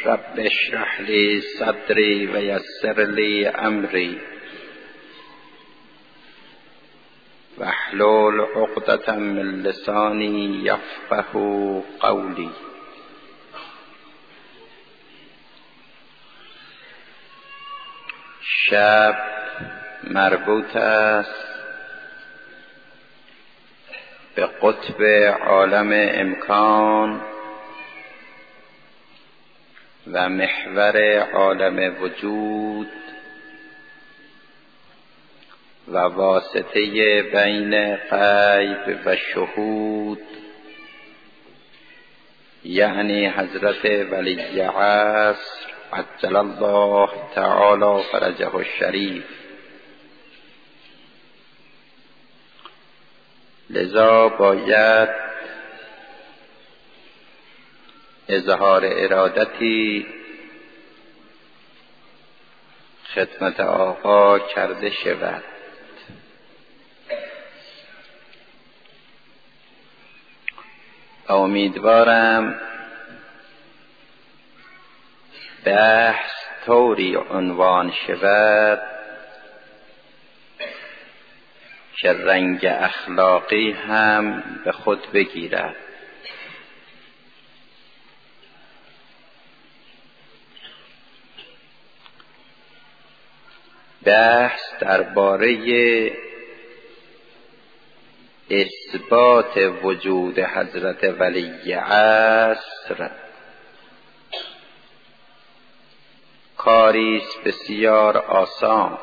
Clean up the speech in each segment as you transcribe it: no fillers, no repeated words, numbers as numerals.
رب اشرح لی صدری و یسر لی امری واحلل عقدة من لسانی یفقهوا قولی. شب مربوط است به قطب عالم امکان و محور عالم وجود و واسطه بین غیب و شهود، یعنی حضرت ولی عصر عجل الله تعالی فرجه الشریف. لذا باید اظهار ارادتی خدمت آقا کرده شود. امیدوارم بحث طوری عنوان شود که رنگ اخلاقی هم به خود بگیرد. بحث درباره اثبات وجود حضرت ولی عصر کاری است بسیار آسان،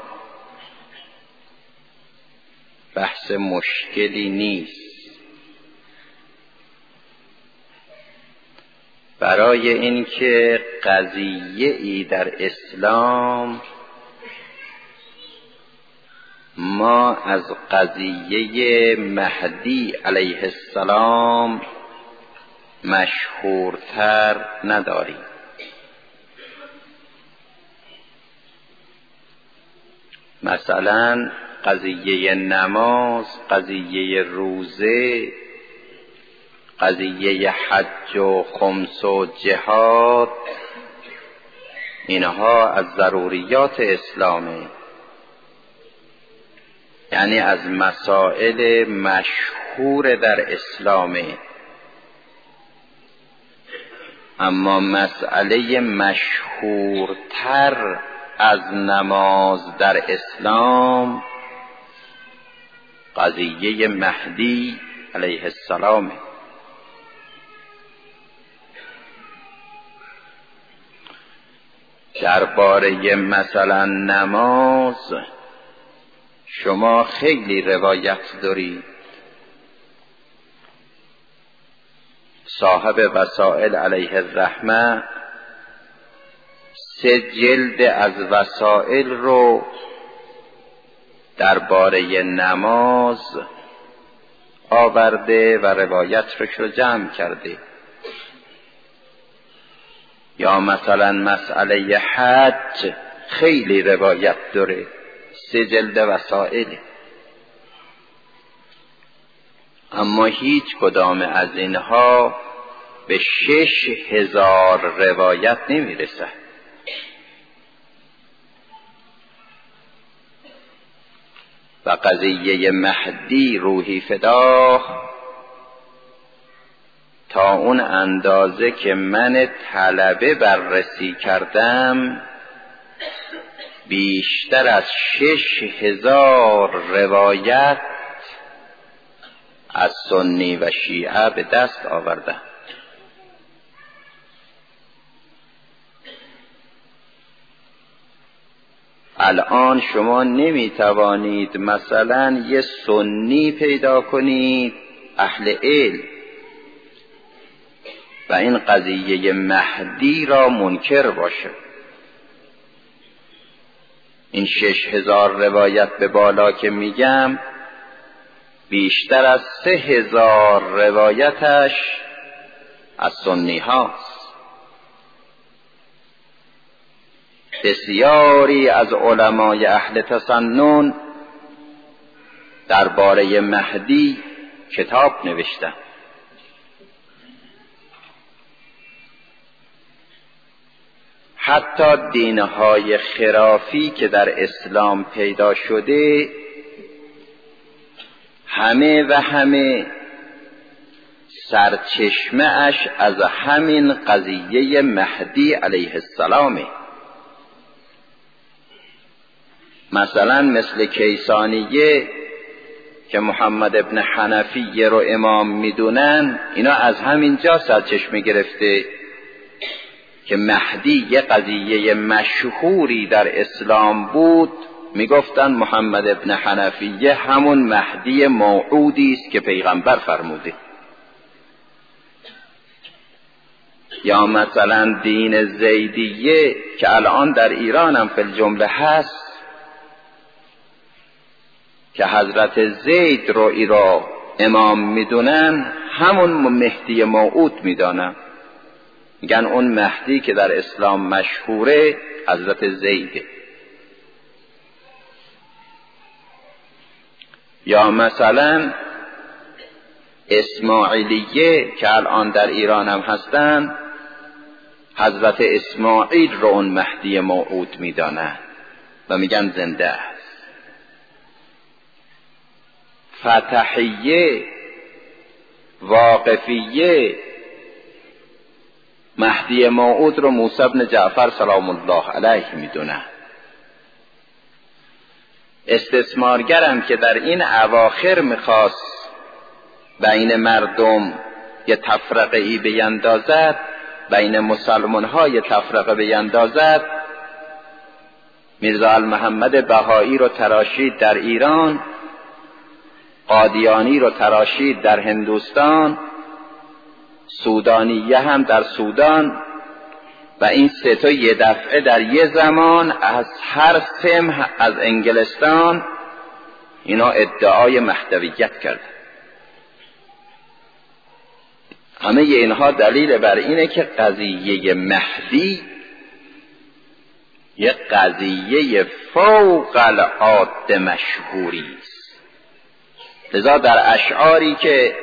بحث مشکلی نیست. برای اینکه قضیه‌ای در اسلام ما از قضیه مهدی علیه السلام مشهورتر نداریم. مثلا قضیه نماز، قضیه روزه، قضیه حج و خمس و جهاد، اینها از ضروریات اسلامه، یعنی از مسائل مشهور در اسلامه. اما مسئله مشهورتر از نماز در اسلام قضیه مهدی علیه السلام. درباره مثلا نماز شما خیلی روایت دارید. صاحب وسائل علیه الرحمه 3 جلد از وسائل رو درباره نماز آورده و روایت رو جمع کرده. یا مثلا مسئله حج خیلی روایت داره، 3 جلد وسائل، اما هیچ کدام از اینها به 6000 روایت نمیرسه. و قضیه مهدی روحی فداه تا اون اندازه که من طلبه بررسی کردم بیشتر از 6000 روایت از سنی و شیعه به دست آوردم. الان شما نمیتوانید مثلا یه سنی پیدا کنید اهل علم و این قضیه مهدی را منکر باشه. این 6000 روایت به بالا که میگم بیشتر از 3000 روایتش از سنی هاست. بسیاری از علمای اهل تسنن درباره مهدی کتاب نوشتن. حتی دینهای خرافی که در اسلام پیدا شده همه سرچشمه اش از همین قضیه مهدی علیه السلامه. مثلا مثل کیسانیه که محمد ابن حنفیه رو امام میدونن، اینا از همین جا سرچشمه گرفته که مهدی یه قضیه مشهوری در اسلام بود، میگفتن محمد ابن حنفیه همون مهدی موعودی است که پیغمبر فرموده. یا مثلا دین زیدیه که الان در ایران هم فی الجمله هست، که حضرت زید رو ایرا امام میدونن، همون مهدی موعود میدانن، میگن اون مهدی که در اسلام مشهوره حضرت زیده. یا مثلا اسماعیلیه که الان در ایران هم هستن، حضرت اسماعیل رو اون مهدی موعود میدانن و میگن زنده است. فتحیه، واقفیه، مهدی موعود رو موسی بن جعفر سلام الله علیه میدونن. استثمارگرم که در این اواخر میخواست بین مردم یه تفرقه ای بیندازد، بین مسلمان ها یه تفرقه بیندازد، میرزا المحمد بهایی رو تراشید در ایران، قادیانی رو تراشید در هندوستان، سودانیه هم در سودان، و این سه تا یه دفعه در یه زمان از هر سم از انگلستان اینا ادعای مهدویت کرد. همه اینها دلیل بر اینه که قضیه مهدی یک قضیه فوق العاده مشهوری است. لذا در اشعاری که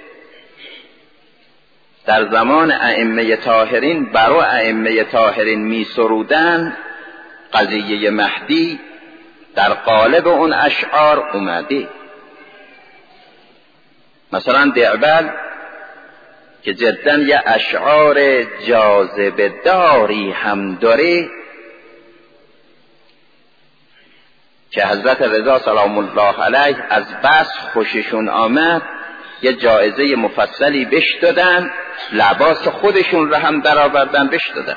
در زمان ائمه طاهرین برای ائمه طاهرین می سرودن، قضیه مهدی در قالب اون اشعار اومده. مثلا دعبل که جدا یه اشعار جاذبه داری هم داره، که حضرت رضا سلام الله علیه از بس خوششون آمد، یه جایزه مفصلی بهش دادن، لباس خودشون رو هم در آوردن بهش دادن.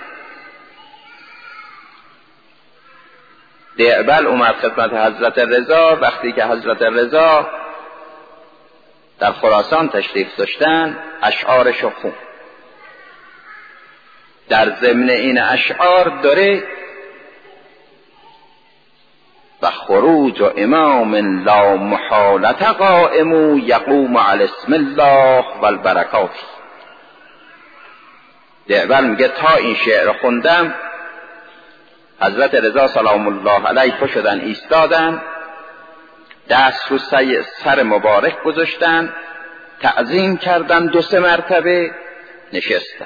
دعبل اومد خدمت حضرت رضا، وقتی که حضرت رضا در خراسان تشریف داشتن اشعارشو خوند. در ضمن این اشعار داره و خروج و امام لا محالت قائم یقوم علی اسم الله والبرکات. دعبل میگه تا این شعر خوندم حضرت رضا سلام الله علیه پا شدن ایستادن، دست رو سر مبارک گذاشتن، تعظیم کردن 2-3 مرتبه، نشستن.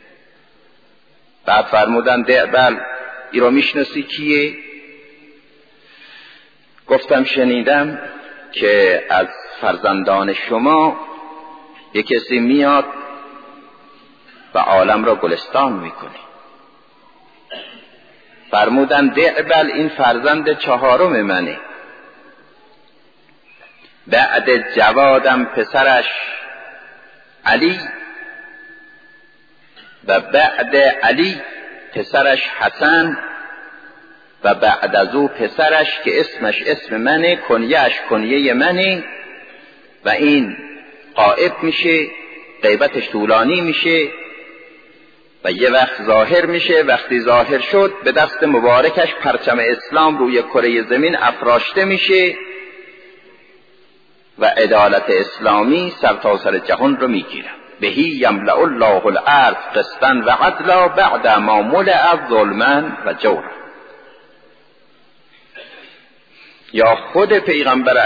بعد فرمودن دعبل ای رو میشناسی کیه؟ گفتم شنیدم که از فرزندان شما یک کسی میاد و عالم را گلستان میکنه. فرمودن دعبل این فرزند 4م منه، بعد جوادم پسرش علی و بعد علی پسرش حسن و بعد از او پسرش که اسمش اسم منه، کنیهش کنیه منه، و این غائب میشه، غیبتش طولانی میشه و یه وقت ظاهر میشه. وقتی ظاهر شد به دست مبارکش پرچم اسلام روی کره زمین افراشته میشه و عدالت اسلامی سرتاسر جهان رو میگیره. بهی یملأ الله الارض قسطا و عدلا بعد ما ملئ ظلما و جورا. یا خود پیغمبر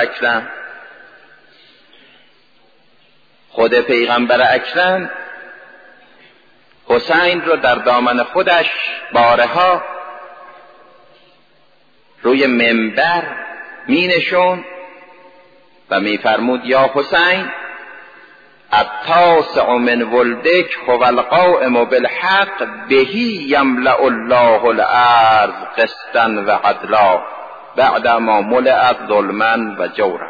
اکرم حسین رو در دامن خودش بارها روی منبر می نشوند و می فرمود یا حسین التاسع من ولدک هو القائم بالحق بهی یملأ الله الارض قسطا و عدلا بعد ما ملئت ظلما و جورا.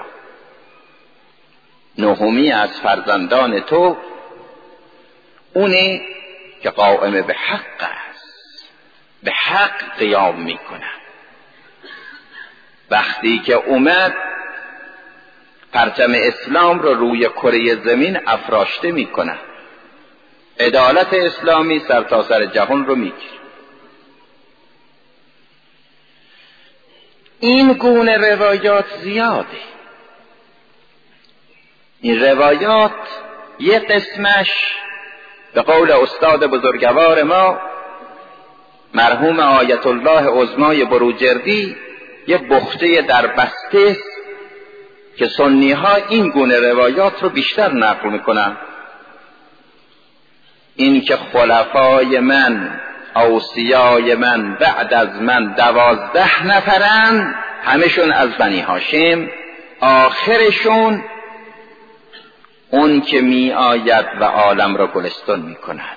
نهمی از فرزندان تو اونه که قائم به حق است، به حق قیام میکنه. وقتی که اومد پرچم اسلام رو روی کره زمین افراشته میکنه، عدالت اسلامی سرتاسر جهان رو میگیره. این گونه روایات زیاده. این روایات یه قسمش به قول استاد بزرگوار ما مرحوم آیت الله عظمای بروجردی یه بخچه در بسته است که سنی ها این گونه روایات رو بیشتر نقل میکنن. این که خلفای من، اوصیای من بعد از من 12 نفرن، همشون از بنی هاشم، آخرشون اون که می آید و عالم را گلستان می کند.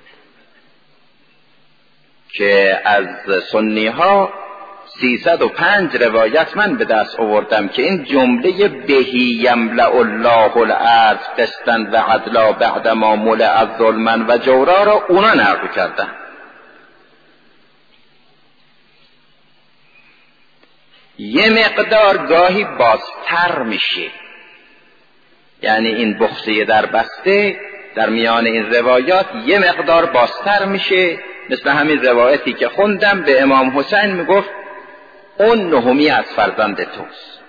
که از سنی ها 305 روایت من به دست آوردم که این جمله بهی یملأ الله الارض قسطا و عدلا بعد ما ملئت ظلما و جورا را اونا نقل کردن. یه مقدار گاهی بازتر میشه، یعنی این بخچه در بسته در میان این روایات یه مقدار بازتر میشه، مثل همین روایتی که خوندم به امام حسین میگفت اون نهمی از فرزند توست.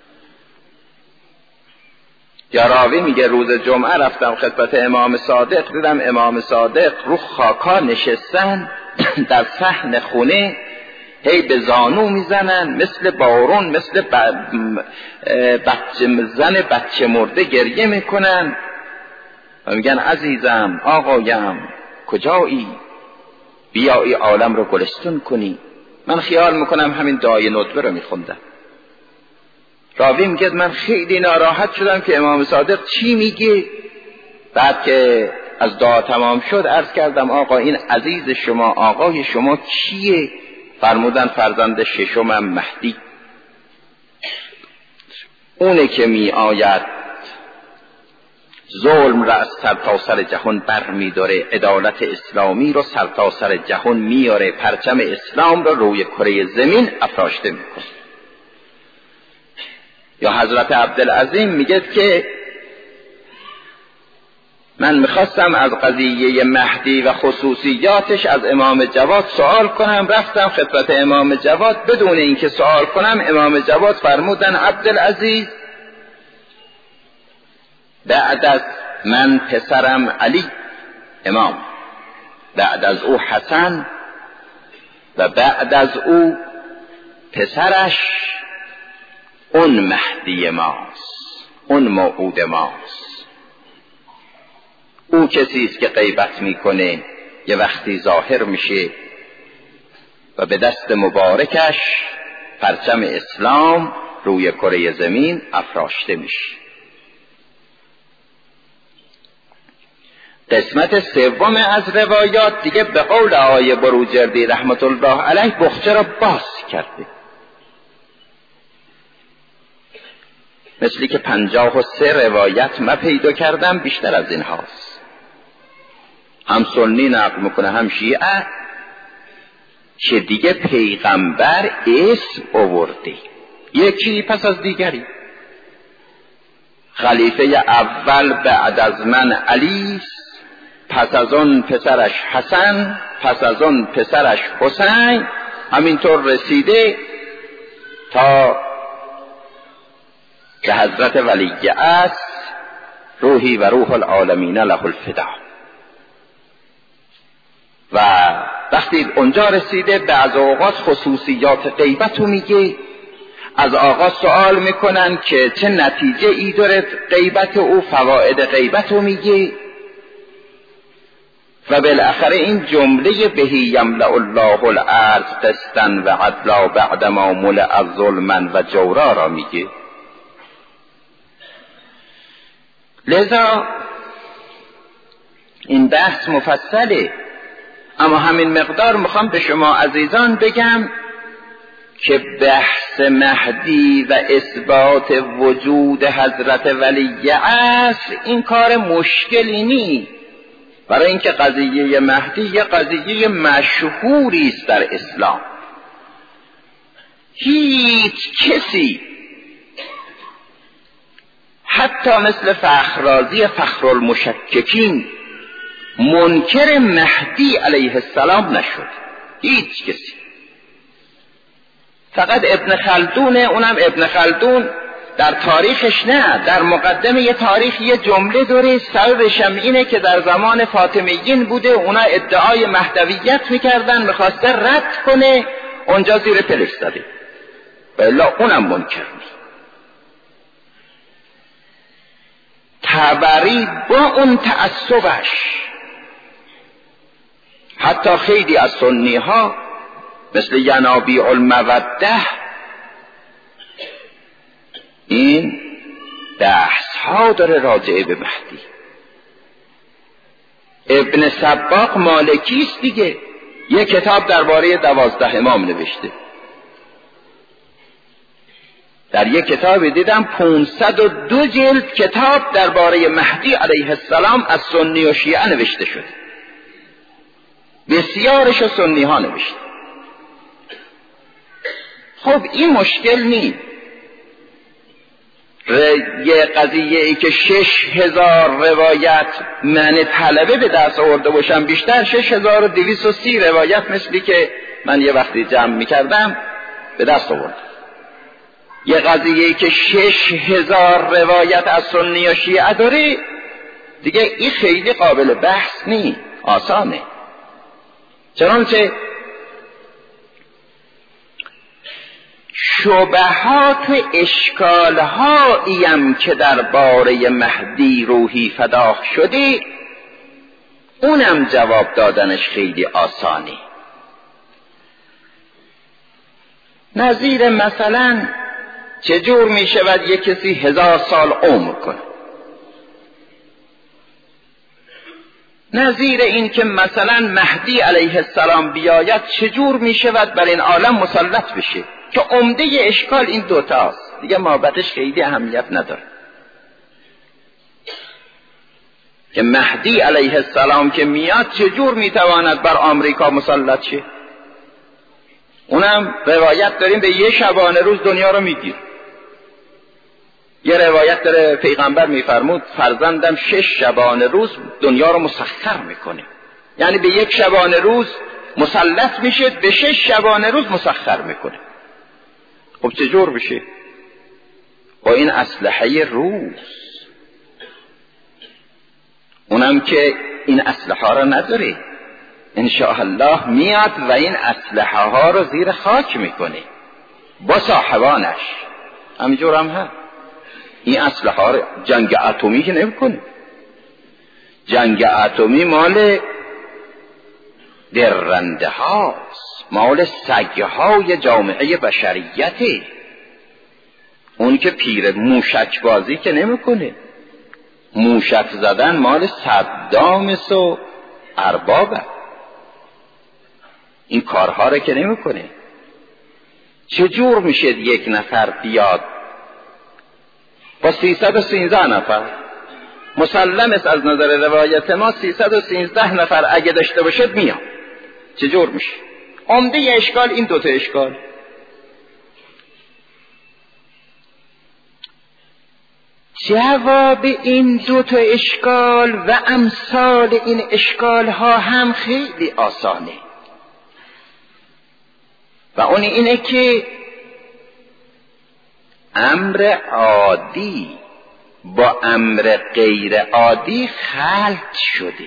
یا راوی میگه روز جمعه رفتم خدمت امام صادق، دیدم امام صادق رو خاکا نشستن در صحن خونه، هی به زانو میزنن مثل بارون، مثل بچه مرده گریه میکنن و میگن عزیزم، آقایم، کجایی؟ بیا ای عالم رو گلستون کنی. من خیال میکنم همین دعای ندبه رو میخوندم. راوی میگه من خیلی ناراحت شدم که امام صادق چی میگه. بعد که از دعا تمام شد عرض کردم آقا این عزیز شما، آقای شما کیه؟ فرمودن فرزند ششمم مهدی، اونه که می آید ظلم را از سرتاسر جهان بر می داره، عدالت اسلامی رو سرتاسر جهان میاره، پرچم اسلام رو روی کره زمین افراشته میکنه. یا حضرت عبدالعظیم میگه که من میخواستم از قضیه مهدی و خصوصیاتش از امام جواد سوال کنم، رفتم خدمت امام جواد بدون اینکه سوال کنم امام جواد فرمودن عبدالعزیز بعد از من پسرم علی امام، بعد از او حسن و بعد از او پسرش اون مهدی ماست، اون موعود ماست. او کسی است که غیبت میکنه یه وقتی ظاهر میشه و به دست مبارکش پرچم اسلام روی کره زمین افراشته میشه. قسمت سوم از روایات دیگه به قول آقای بروجردی رحمت الله علیه بخچه را باز کرده، مثلی که 53 روایت من پیدا کردم، بیشتر از این هاست. هم سنی نقل میکنه هم شیعه که دیگه پیغمبر اسم آورده یکی پس از دیگری. خلیفه اول بعد از من علی، پس از اون پسرش حسن، پس از اون پسرش حسین، همینطور رسیده تا که حضرت ولی است روحی و روح العالمین له الفدا. و وقتی اونجا رسیده بعض اوقات خصوصیات غیبت رو میگه، از آقا سوال میکنن که چه نتیجه ای داره غیبت او، فواید غیبت رو میگه، و بالاخره این جمله بهی یملأ الله الارض قسطا و عدلا بعدما ملأ ظلما و جورا را میگه. لذا این بحث مفصله، اما همین مقدار میخوام به شما عزیزان بگم که بحث مهدی و اثبات وجود حضرت ولی عصر این کار مشکلی نیست، برای اینکه قضیه مهدی یه قضیه مشهوری است در اسلام. هیچ کسی حتی مثل فخررازی فخرالمشککین منکر مهدی علیه السلام نشد، هیچ کسی. فقط ابن خلدون، اونم ابن خلدون در تاریخش نه، در مقدمه یه تاریخ یه جمله داره، سببش هم اینه که در زمان فاطمیین بوده، اونا ادعای مهدویت میکردن، میخواسته رد کنه، اونجا زیر پلش زده، بلا اونم منکر نیست. طبری با اون تعصبش، حتی خیلی از سنی ها مثل ینابیع الموده این بحث ها داره راجعه به مهدی. ابن سباق مالکی است دیگه، یک کتاب درباره 12 امام نوشته. در یک کتاب دیدم 502 جلد کتاب درباره مهدی علیه السلام از سنی و شیعه نوشته شده، بسیارش سنی ها نوشته. خب این مشکل نیست. یه قضیه ای که 6000 روایت من طلبه به دست آورده باشم، بیشتر 6230 روایت مثلی که من یه وقتی جمع میکردم به دست آورد. یه قضیه ای که 6000 روایت از سنی و شیعه داره دیگه، این خیلی قابل بحث نیست، آسانه. چنانچه شبهات و اشکالهاییم که درباره مهدی روحی فداخ شده، اونم جواب دادنش خیلی آسانی. نظیر مثلا چجور می شود یک کسی 1000 سال عمر کنه؟ نظیر این که مثلا مهدی علیه السلام بیاید چجور می شود بر این عالم مسلط بشه؟ که عمده اشکال این دوتاست دیگه، مابقیش خیلی اهمیت نداره. که مهدی علیه السلام که میاد چجور میتواند بر آمریکا مسلط شه؟ اونم روایت داریم به یه شبانه روز دنیا رو میگیر. یه روایت داره پیغمبر میفرمود فرزندم 6 شبانه روز دنیا رو مسخر میکنه، یعنی به یک شبانه روز مسلط میشه، به 6 شبانه روز مسخر میکنه. خب چجور بشه؟ با این اسلحه روز. اونم که این اسلحه ها رو نداره، انشاءالله میاد و این اسلحه ها رو زیر خاک میکنه با صاحبانش. همینجور هم هست. این اسلحه ها رو جنگ اتمی که نمیکنه. جنگ اتمی مال درنده هاست، مال سگه های جامعه بشریته. اون که پیر موشک بازی که نمیکنه. موشک زدن مال صدام و اربابه. این کارها رو که نمیکنه. چجور میشه یک نفر بیاد با 313 نفر؟ مسلم است از نظر روایت ما 313 نفر اگه داشته باشد میاد. چجور میشه؟ عمده اشکال این دوتا اشکال. جواب این دوتا اشکال و امثال این اشکال ها هم خیلی آسانه و اون اینه که امر عادی با امر غیر عادی خلط شده.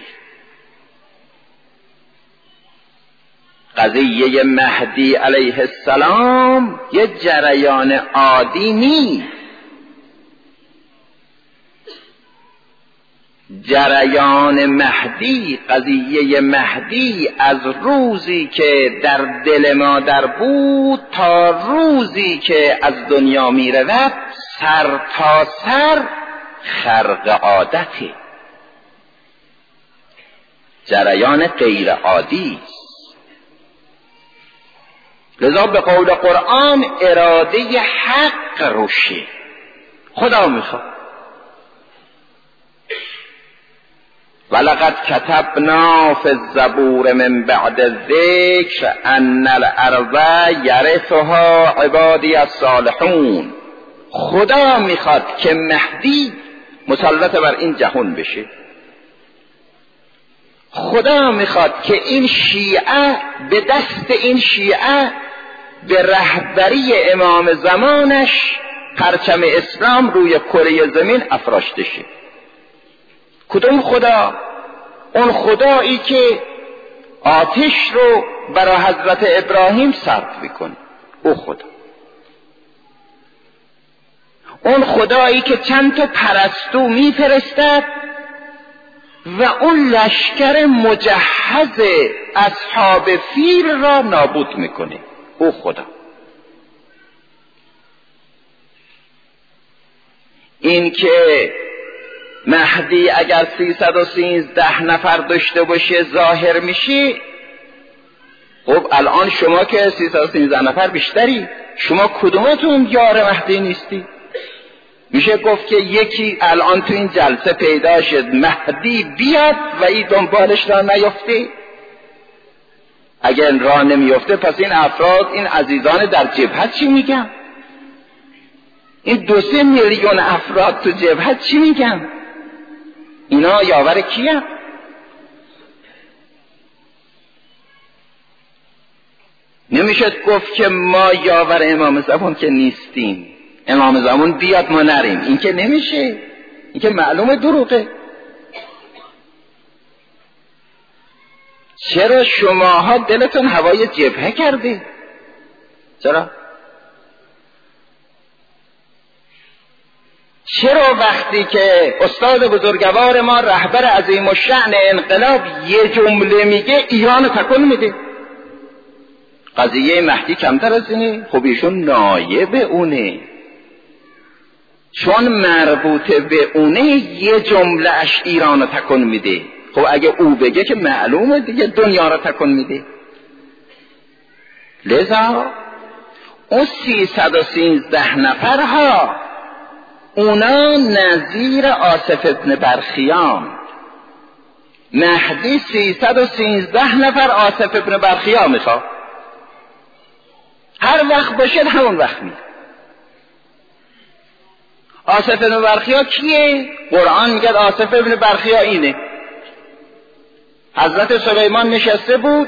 قضیه مهدی علیه السلام یه جریان عادی نیست، جریان مهدی، قضیه مهدی از روزی که در دل مادر بود تا روزی که از دنیا می رود سر تا سر خرق عادتی، جریان غیر عادی است. لذا به قول قرآن اراده حق روشه، خدا میخواد. ولقد كتبنا في الزبور من بعد الذکر ان الارض یرثها عبادی الصالحون. خدا میخواد که مهدی مسلط بر این جهان بشه. خدا میخواد که این شیعه به دست این شیعه به رهبری امام زمانش پرچم اسلام روی کره زمین افراشته شه. کدوم خدا؟ اون خدایی که آتش رو برای حضرت ابراهیم صرف میکنه، او خدا. اون خدایی که چند تا پرستو میفرستد و اون لشکر مجهز اصحاب فیل را نابود میکنه، او خدا. این که مهدی اگر 313 نفر داشته باشه ظاهر میشه، خب الان شما که 313 نفر بیشتری، شما کدومتون یار مهدی نیستی؟ میشه گفت که یکی الان تو این جلسه پیدا شد مهدی بیاد و این دنبالش را نیفته. اگر راه نمیفته پس این افراد، این عزیزان در جبهه چی میگن؟ این 2-3 میلیون افراد تو جبهه چی میگن؟ اینا یاور کیه؟ نمیشد گفت که ما یاور امام زمان که نیستیم، امام زمان بیاد ما نریم. این که نمیشه، این که معلومه دروغه. چرا شماها دلتون هوای جبهه کرده؟ چرا وقتی که استاد بزرگوار ما رهبر عظیم الشأن انقلاب یه جمله میگه ایران تکون میده؟ قضیه مهدی کمتر از اینه؟ خب ایشون نایب اونه، چون مربوط به اونه یه جمله اش ایران تکون میده. خب اگه او بگه که معلومه دیگه دنیا را تکون میده. لذا اون 313 نفرها اونا نظیر آصف ابن برخیان. مهدی 313 نفر آصف ابن برخیان میخواد. هر وقت باشه همون وقت میاد. آصف ابن برخیا کیه؟ قرآن میگه آصف ابن برخیا اینه. حضرت سلیمان نشسته بود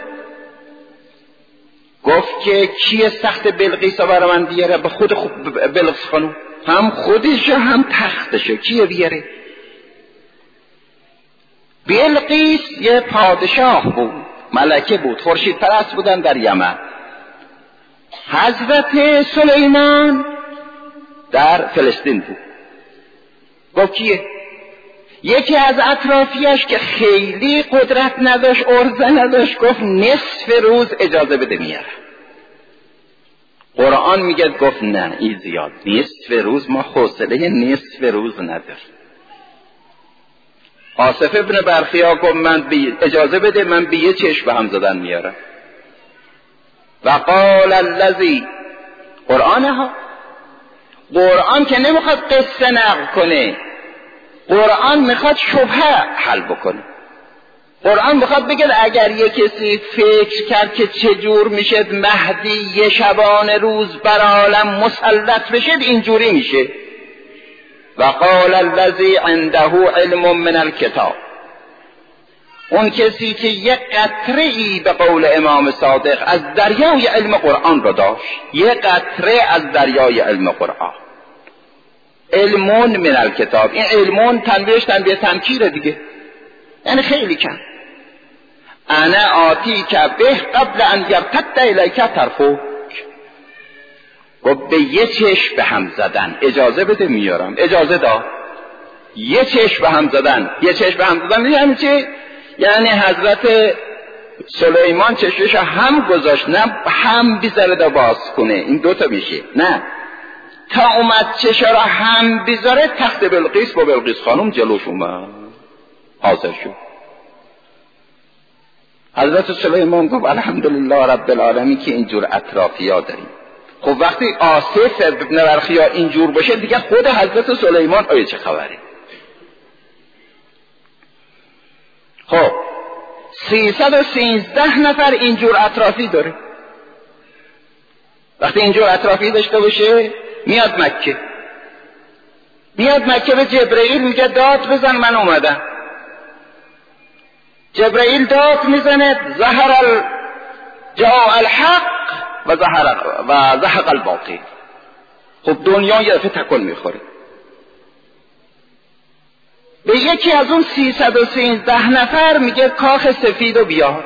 گفت که کیه سخت بلقیس برای من بیاره؟ به خود بلقیس خانوم، هم خودش هم تختش، کیه بیاره؟ بلقیس یه پادشاه بود، ملکه بود، خورشید پرست بودن در یمن. حضرت سلیمان در فلسطین بود. گفت کیه؟ یکی از اطرافیش که خیلی قدرت نداشت، ارزه نداشت، گفت نصف روز اجازه بده میارم. قرآن میگه گفت نه این زیاد، نصف روز ما حوصله نصف روز نداریم. آصف ابن برخیا گفت من اجازه بده من به یه چشم به هم زدن میارم. و قال الذی، قرآن که نمیخواد قصه نقل کنه، قرآن میخواد شبهه حل بکنه. قرآن میخواد بگه اگر یه کسی فکر کرد که چجور میشه مهدی یه شبانه روز بر عالم مسلط بشه، اینجوری میشه. و قال الذی عنده علم من الکتاب، اون کسی که یک قطره ای به قول امام صادق از دریای علم قرآن رو داشت، یک قطره از دریای علم قرآن، علمون من الکتاب. این علمون تنبیهش تنبیه تنکیره دیگه، یعنی خیلی کم. انا آتی که به قبل ان یرتد الیک طرفک، و به یه چشم به هم زدن اجازه بده میارم. اجازه داد. یه چشم به هم زدن. یه چشم به هم زدن یعنی چی؟ یعنی حضرت سلیمان چشمش هم گذاشت، نه هم بیزاره دا باز کنه، این دوتا میشه، نه تا اومد چشم را هم بیزاره، تخت بلقیس با بلقیس خانم جلوش اومد حاضر شد. حضرت سلیمان گفت الحمدلله رب العالمین که اینجور اطرافیا داریم. خب وقتی آصف ابن برخیا اینجور باشه دیگه خود حضرت سلیمان آیا چه خبره؟ خب 313 نفر اینجور اطرافی داره. وقتی اینجور اطرافی داشته باشه میاد مکه به جبرئیل میگه داد بزن من اومدم. جبرئیل داد میزنه جاء الحق و زهق الباطل. خب دنیا یه دفعه تکون میخوره. به یکی از اون 313 نفر میگه کاخ سفیدو بیار.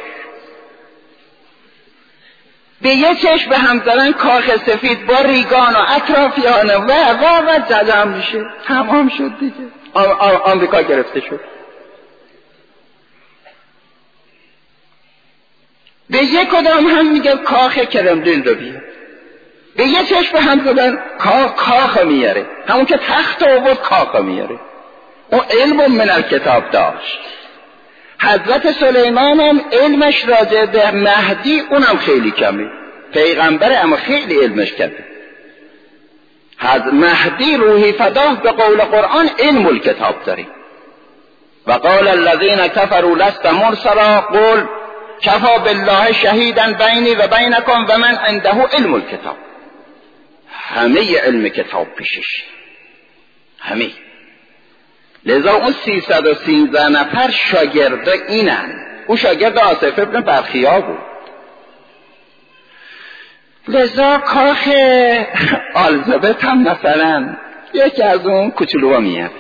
به یه چشم به هم زدن کاخ سفید با ریگان و اطرافیانه و جمع میشه. تمام شد دیگه. آمریکا گرفته شد. به یک کدام هم میگه کاخ کرملین رو بیار. به یه چشم به هم زدن کاخ میاره. همون که تخت آورد کاخ میاره. اون علم من الکتاب داشت. حضرت سلیمان هم علمش راجع به مهدی اونم خیلی کمه. پیغمبر اما خیلی علمش کمه. مهدی روحی فداه به قول قرآن علم الکتاب داری. و قال الذین کفروا لست مرسلا قل کفا بالله شهیدا بینی و بینکم و من عنده علم الکتاب. همه علم کتاب پیشش، همه. لذا اون 313 نفر شاگرد اینن. اون شاگرد آصف ابن برخیا بود. لذا کاخ آلزابت هم مثلا یکی از اون کوچولوها میاد.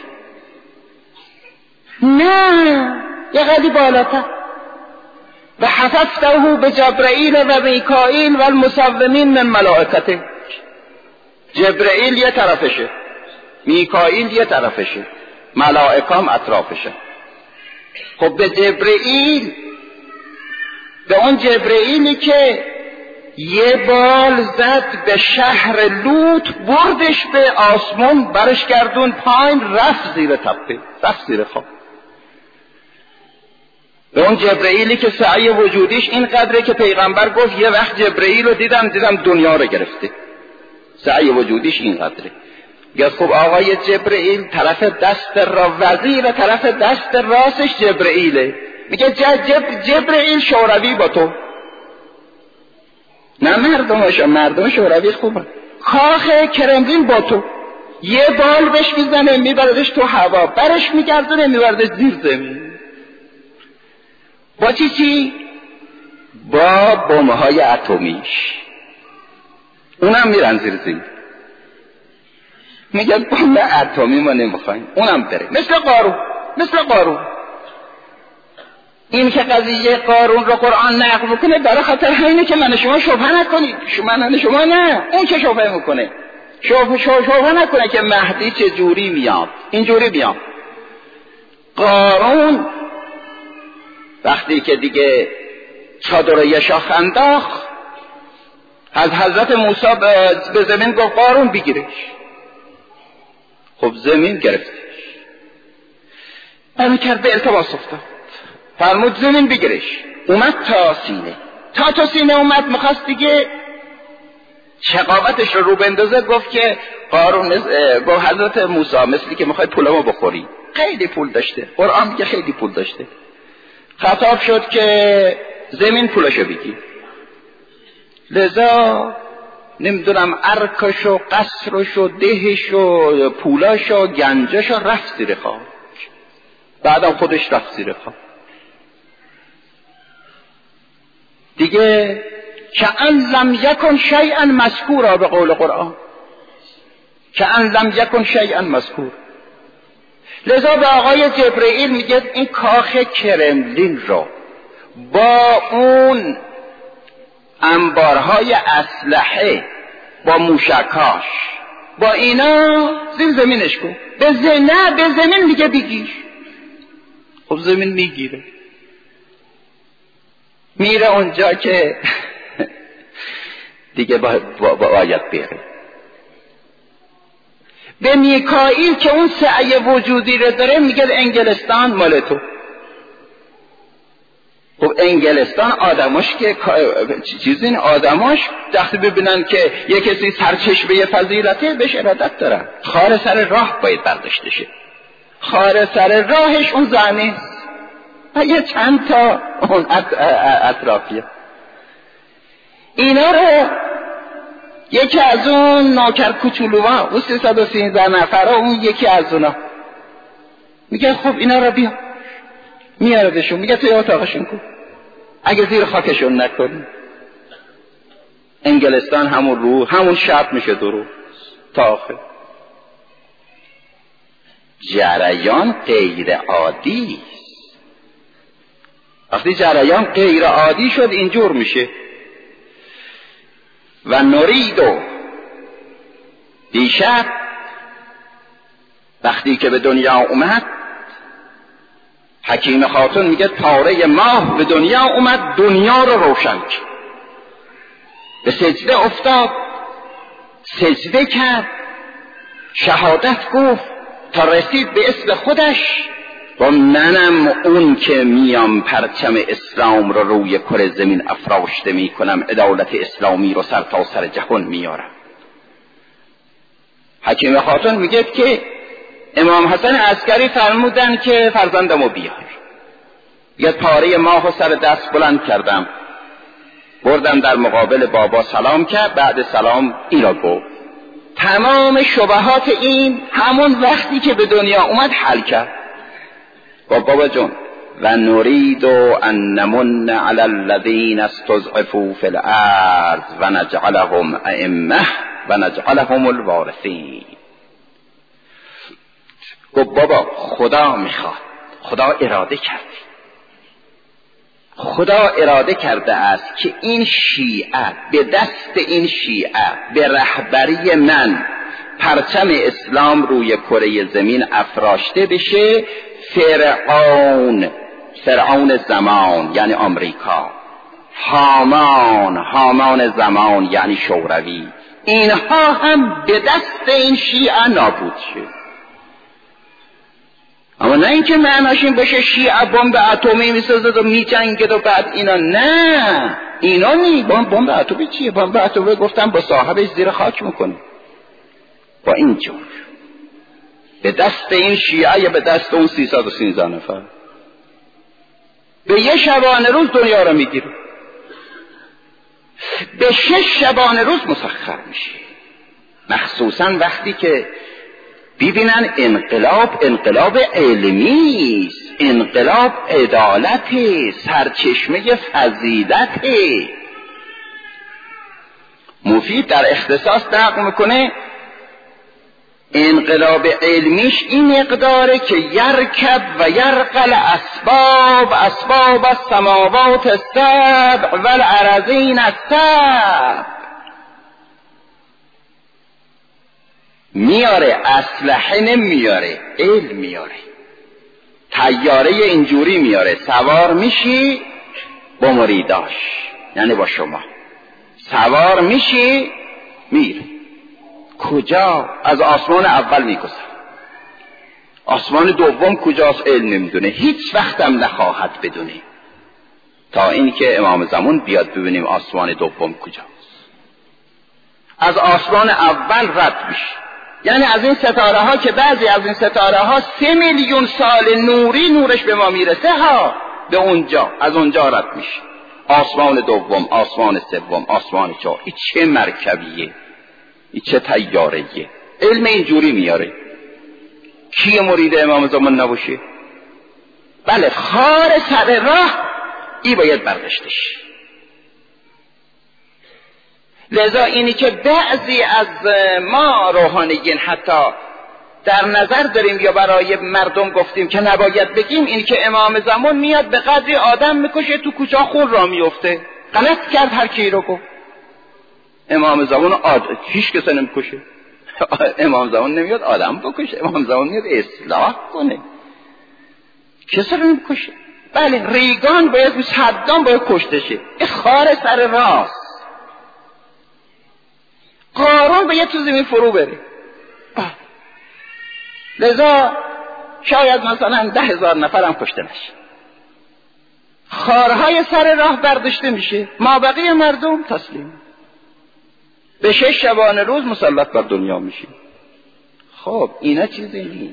نه یه قدی بالاتر. و حفظته به جبرئیل و میکائیل و المسومین من ملائکته. جبرئیل یه طرفشه، میکائیل یه طرفشه، ملائکام اطرافشه. خب به جبرئیل، به اون جبرئیلی که یه بال زد به شهر لوط، بردش به آسمون، برش گردون پایین، رفت زیر تپه، رفت زیر خواب. به اون جبرئیلی که سعی وجودیش این قدره که پیغمبر گفت یه وقت جبرئیل رو دیدم دنیا رو گرفته. سعی وجودیش این قدره. گفت خب آقای جبرئیل طرف دست را وزیر، طرف دست راستش جبرئیله. میگه جبرئیل شوروی با تو. نه مردم شوروی خوبه. کاخ کرملین با تو. یه بال بهش میزنه میبردش تو هوا، برش میگردونه میبردش زیر زمین. با چی؟ با بمب‌های اتمیش. اونم میرن زیر زمین. میگن بمب اتمی ما نمیخوایم، اونم بره. مثل قارون. این که قضیه قارون رو قرآن نقل میکنه برای خاطر همینه که من شما شبهه نکنید. شما نه، اون که شبهه میکنه. شبهه نکنه که مهدی چه جوری میاد. اینجوری میاد. قارون وقتی که دیگه چادر یه شاخ انداخت، از حضرت موسی به زمین گفت قارون بگیرش. خب زمین گرفتش. همین کرد به التماس افتاد. فرمود زمین بگیرش. اومد تا سینه اومد، میخواست دیگه شقاوتش رو بندازه. گفت که قارون گفت حضرت موسی مثلی که میخوای پولمو بخوری. خیلی پول داشته. قرآن میگه خیلی پول داشته. خطاب شد که زمین پولشو بگیر. لذا نمیدونم ارکش و قصرش و دهش و پولاش و گنجش رفت زیر خاک. بعدم خودش رفت زیر خاک. دیگه کأن لم یکن شیئا مذکورا به قول قرآن. کأن لم یکن شیئا مذکور. لذا به آقای جبرئیل میگه این کاخ کرملین رو با اون انبارهای اسلحه، با موشکاش، با اینا زیر زمینش کن. نه به زمین میگه بگیر. خب زمین میگیره، میره اونجا که دیگه باید بره. به میکائیل که اون سعی وجودی رو داره میگه انگلستان مال تو. خب انگلستان آدماش که چیزی این آدماش وقتی ببینن که یه کسی سرچشمه فضیلته بهش ارادت دارن. خار سر راه باید برداشته شه. خار سر راهش اون زنه و یه چند تا اون اطرافیه. اینا رو یکی از اون نوکر کوچولوها اون 313 نفره اون یکی از اونا میگه خب اینا رو بیا، میاردشون، میگه توی اتاقشون کن، اگه زیر خاکشون نکنی. انگلستان همون شب میشه درو تا آخر. جریان غیر عادی است. وقتی جریان غیر عادی شد اینجور میشه. و نوریدو دیشب وقتی که به دنیا اومد، حکیم خاتون میگه تاره ماه به دنیا اومد، دنیا رو روشن کرد. به سجده افتاد، سجده کرد، شهادت گفت تا رسید به اسم خودش و منم اون که میام پرچم اسلام رو روی کره زمین افراشته میکنم، عدالت اسلامی رو سر تا سر جهان میارم. حکیم خاتون میگه که امام حسن عسکری فرمودن که فرزندمو بیار. یه پاره ماه سر دست بلند کردم، بردم در مقابل بابا سلام کرد. بعد سلام این را گفت. تمام شبهات این همون وقتی که به دنیا اومد حل کرد. بابا جون و نريد ان نمن على الذين استضعفوا في الارض و نجعلهم ائمه و نجعلهم الوارثین. گفت بابا خدا میخواد، خدا اراده کرده، خدا اراده کرده است که این شیعه به دست این شیعه به رهبری من پرچم اسلام روی کره زمین افراشته بشه. فرعون زمان یعنی آمریکا، هامان زمان یعنی شوروی، اینها هم به دست این شیعه نابود شد. اما نه اینکه معناش این باشه شیعه بمب اتمی میسازد و میجنگد و بعد اینا، نه اینا نی. بمب اتمی چیه؟ بمب اتمی گفتم با صاحبش زیر خاک میکنه. با اینجور به دست این شیعه یا به دست اون 313 نفر به یه شبانه روز دنیا رو میگیره، به 6 شبانه روز مسخر میشه. مخصوصا وقتی که ببینن انقلاب علمی است، انقلاب عدالت، سرچشمه فضیلت. مفید در اختصاص نقل میکنه انقلاب علمیش این مقداره که یرکب و یرقل اسباب السماوات السبع و الارضین السبع. میاره اسلحه نمیاره، علم میاره. طیاره اینجوری میاره، سوار میشی با مریداش، یعنی با شما سوار میشی میره. کجا؟ از آسمان اول میگذره. آسمان دوم کجاست؟ علم نمیدونه، هیچ وقتم نخواهد بدونه تا اینکه امام زمان بیاد ببینیم آسمان دوم کجاست. از آسمان اول رد میشه، یعنی از این ستاره ها که بعضی از این ستاره ها 3 میلیون سال نوری نورش به ما میرسه ها، به اونجا از اونجا رد میشه. آسمان دوم، آسمان سوم، آسمان چهار. این چه مرکبیه، این چه طیاره‌ایه؟ علم اینجوری میاره. کی مرید امام زمان نباشه؟ بله، خار سر راه ای باید برداشتش. لذا اینی که بعضی از ما روحانیین حتی در نظر داریم یا برای مردم گفتیم که نباید بگیم، اینی که امام زمان میاد به قدری آدم میکشه تو کوچه خون را میفته. غلط کرد هر کی رو گفت. امام زمان هیچ کس نمیکشه، امام زمان نمیاد آدم بکشه، امام زمان میاد اصلاح کنه. کسی رو نمیکشه. بله ریگان باید، صدام باید کشته شه، این خار سر راست. قارون باید تو زمین فرو بره. لذا شاید مثلا 10,000 نفر هم کشته نشه، خارهای سر راه برداشته میشه، مابقی مردم تسلیم به 6 شبانه روز مسلط بر دنیا میشه. خب اینا چیزی نیست.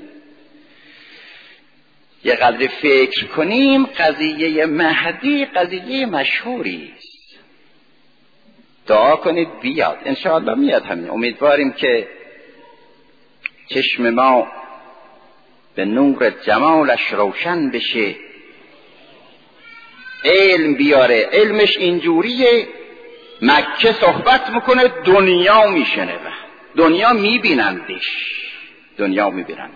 یه قدر فکر کنیم، قضیه مهدی قضیه مشهوری است. دعا کنید بیاد، انشاءالله میاد. همین امیدواریم که چشم ما به نور جمالش روشن بشه، علم بیاره. علمش اینجوریه مکه صحبت میکنه دنیا میشنه، دنیا میبینندش، دنیا میبینند.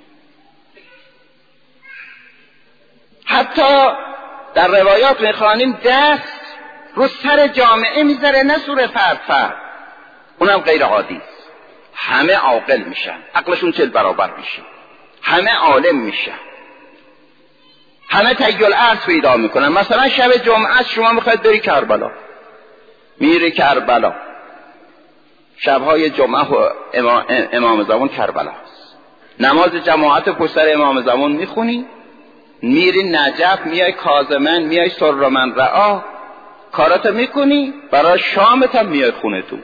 حتی در روایات میخوانیم دست رو سر جامعه میذاره، نه سور فرد، اونم غیر عادی است. همه عاقل میشن، عقلشون 40 برابر میشه، همه عالم میشن، همه تیل عرض پیدا میکنن. مثلا شب جمعه شما میخواید بری کربلا، میری کربلا، شبهای جمعه امام زمان کربلا است، نماز جماعت پشت سر امام زمان میخونی، میری نجف، میای کاظمن، میای سرمن رعا، کاراتو میکنی، برای شامت هم میای خونه تو.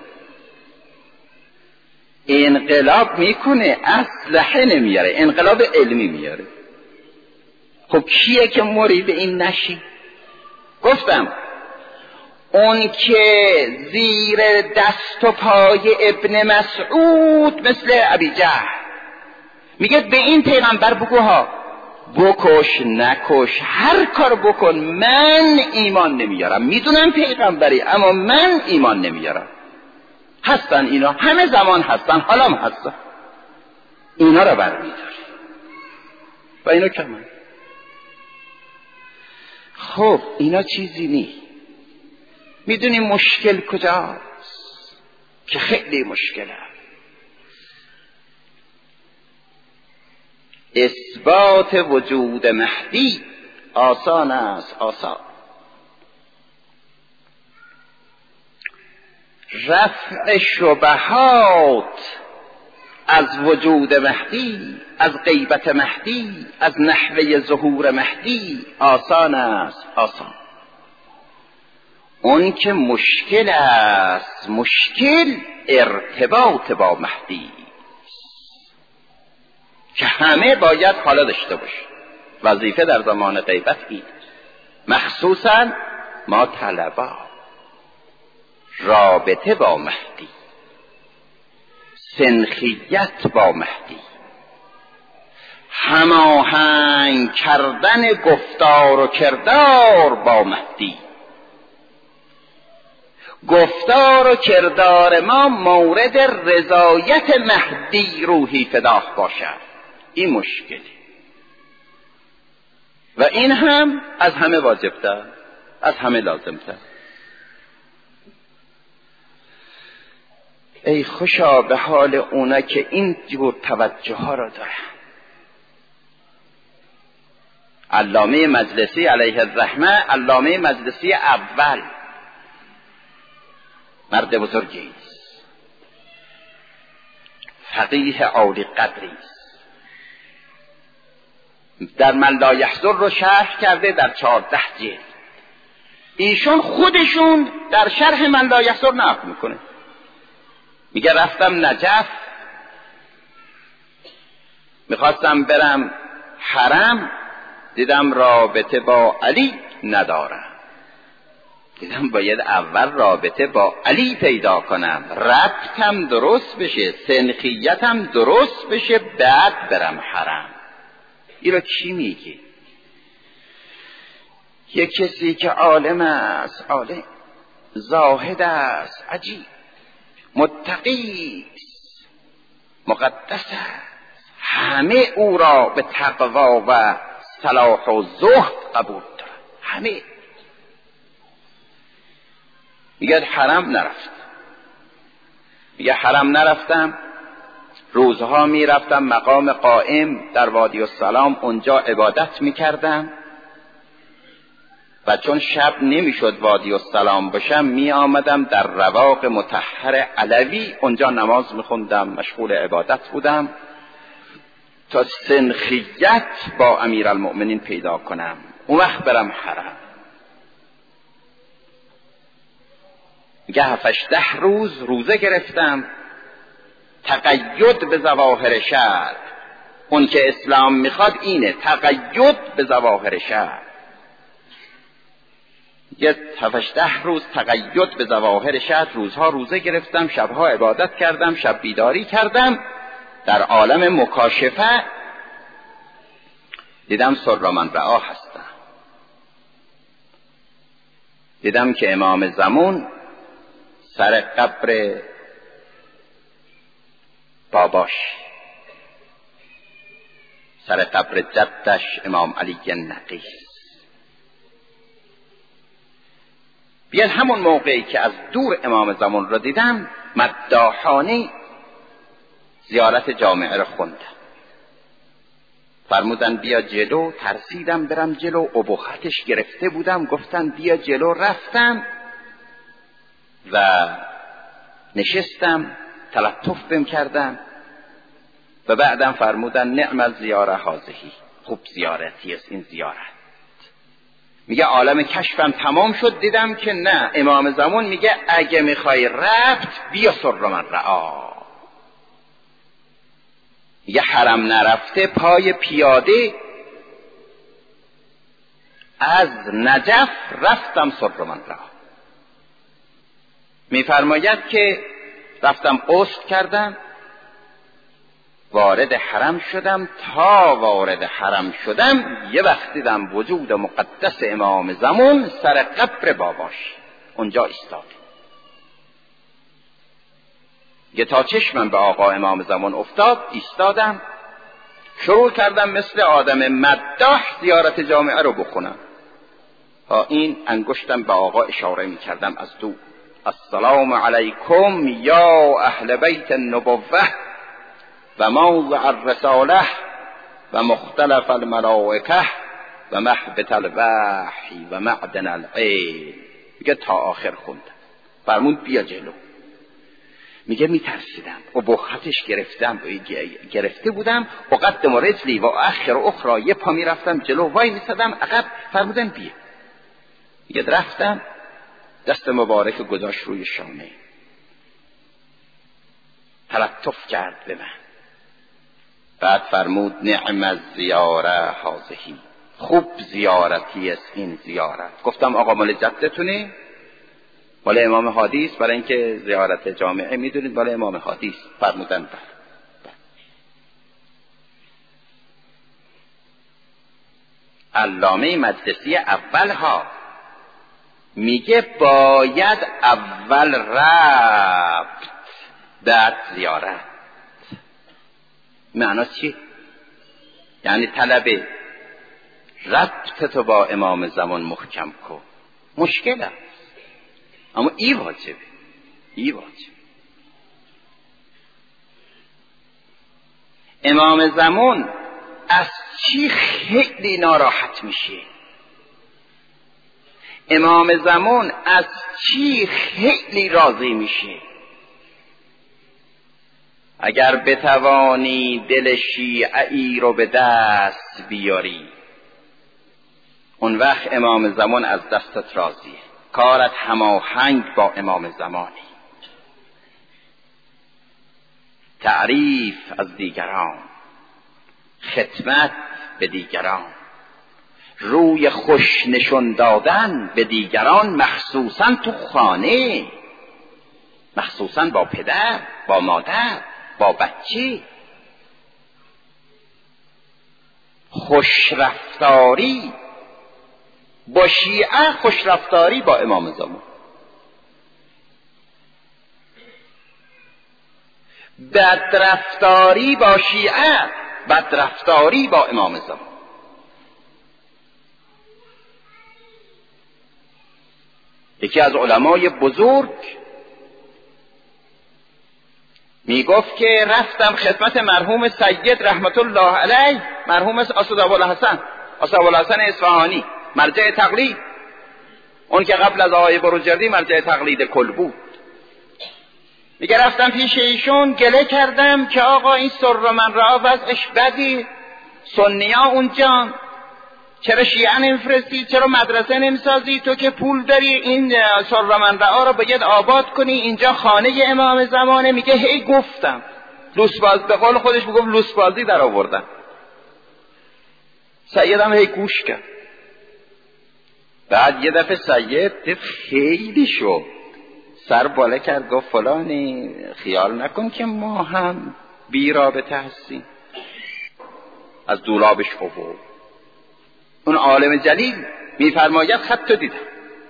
انقلاب میکنه، اسلحه نمیاره، انقلاب علمی میاره. خب کیه که مرید این نشی؟ گفتم اون که زیر دست و پای ابن مسعود مثل ابی جهل میگه به این پیغمبر بگو ها، بکش نکش هر کار بکن، من ایمان نمیارم. میدونم پیغمبری اما من ایمان نمیارم. هستن اینا، همه زمان هستن، حالا هم هستن. اینا رو برمیداری و اینا کمان. خب اینا چیزی نی. میدونی مشکل کجاست؟ که خیلی مشکله. اثبات وجود مهدی آسان است، آسان. رفع شبهات از وجود مهدی، از غیبت مهدی، از نحوه ظهور مهدی آسان است، آسان. اون که مشکل است، مشکل ارتباط با مهدی که همه باید حالا داشته باشه. وظیفه در زمان غیبت این، مخصوصا ما طلبا، رابطه با مهدی، سنخیت با مهدی، هماهنگ کردن گفتار و کردار با مهدی. گفتار و کردار ما مورد رضایت مهدی روحی فداه باشد. این مشکلی و این هم از همه واجب‌تر، از همه لازم‌تر. ای خوشا به حال اونا که این جور توجه ها را دارن. علامه مجلسی علیه الرحمه، علامه مجلسی اول مرد بزرگی است، فقیه عالی قدری است. در من لا یحضر رو شرح کرده در 14 جلد. ایشون خودشون در شرح من لا یحضر نقل میکنه، میگه رفتم نجف، میخواستم برم حرم، دیدم رابطه با علی ندارم، دیدم باید اول رابطه با علی پیدا کنم، ربطم درست بشه، سنخیتم درست بشه، بعد برم حرم. این رو کی میگه؟ یک کسی که عالم است، عالم زاهد است، عجیب متقی است، مقدس است، همه او را به تقوا و صلاح و زهد قبول دارن. همه میگه حرم نرفت، میگه حرم نرفتم، روزها می رفتم مقام قائم در وادی السلام، اونجا عبادت می کردم و چون شب نمی شد وادی السلام باشم می آمدم در رواق مطهر علوی، اونجا نماز می خوندم، مشغول عبادت بودم تا سنخیت با امیرالمؤمنین پیدا کنم، اون وقت برم حرم. میگه 7-10 روز روزه گرفتم، تقید به ظواهر شرع. اون که اسلام میخواد اینه، تقید به ظواهر شرع. یه 7-10 روز تقید به ظواهر شرع، روزها روزه گرفتم، شبها عبادت کردم، شب بیداری کردم. در عالم مکاشفه دیدم سر من رعا هستم. دیدم که امام زمان سر قبر باباش، سر قبر جدش امام علی نقی. بیاد همون موقعی که از دور امام زمان رو دیدم، مداحانه زیارت جامعه رو خوندم. فرمودن بیا جلو، ترسیدم برم جلو، ابهتش گرفته بودم، گفتن بیا جلو، رفتم و نشستم، تلطف بهم کردن و بعدم فرمودن نعم الزیاره هذهی، خوب زیارتی است این زیارت. میگه عالم کشفم تمام شد، دیدم که نه، امام زمان میگه اگه میخوای رفت بیا سر من رعا. یه حرم نرفته پای پیاده از نجف رفتم سر من رعا. میفرماید که رفتم قصد کردم، وارد حرم شدم. تا وارد حرم شدم یه وقت دیدم وجود مقدس امام زمان سر قبر باباش اونجا ایستاد. یه تا چشمم به آقا امام زمان افتاد، ایستادم، شروع کردم مثل آدم مداح زیارت جامعه رو بخونم. این انگشتم به آقا اشاره می کردم از دور. السلام علیکم یا اهل بیت النبوه و موضع الرساله و مختلف الملائکه و محبت الوحی و معدن العلم. میگه تا آخر خوندم. فرمود بیا جلو. میگه میترسیدم، ابهتش گرفته بودم، اقدم رجلی و اخر اخرى، یه پا میرفتم جلو، وای میسادم عقب. فرمودن بیا. میگه رفتم، دست مبارک گذاشت روی شانه، تلطف کرد به من، بعد فرمود نعم الزیاره هذهی، خوب زیارتی است این زیارت. گفتم آقا مال جدتونه؟ مال امام هادی است؟ برای اینکه زیارت جامعه میدونید مال امام هادی است. فرمودن بله. علامه مجلسی اولها میگه باید اول رفت بعد زیارت. معنی چی؟ یعنی طلب ربط تو با امام زمان محکم کن. مشکل است اما ای واجبه، ای واجب. امام زمان از چی خیلی ناراحت میشه؟ امام زمان از چی خیلی راضی میشه؟ اگر بتوانی دل شیعی رو به دست بیاری، اون وقت امام زمان از دستت راضیه، کارت هماهنگ با امام زمانی. تعریف از دیگران، خدمت به دیگران، روی خوش نشون دادن به دیگران، مخصوصا تو خانه، مخصوصا با پدر، با مادر، با بچه. خوشرفتاری با شیعه، خوشرفتاری با امام زمان. بدرفتاری با شیعه، بدرفتاری با امام زمان. یکی از علمای بزرگ میگفت که رفتم خدمت مرحوم سید رحمت الله علیه، مرحوم اسدابوالحسن اصفهانی، مرجع تقلید، اون که قبل از آقای بروجردی مرجع تقلید کل بود. میگه رفتم پیش ایشون گله کردم که آقا این سر من را وضعش بدی، سنیا اونجا، چرا شیعه نمیفرستی، چرا مدرسه نمیسازی، تو که پول داری این سر من را باید آباد کنی، اینجا خانه امام زمانه. میگه هی گفتم لوسباز، به قول خودش میگم لوسبازی در آوردم. سیدم هی گوش کرد. بعد یه دفعه سید خیلی شد، سر بالا کرد گفت فلانی خیال نکن که ما هم بی رابطه هستیم. از دولابش آورد. اون عالم جلیل میفرماید خط دیدم،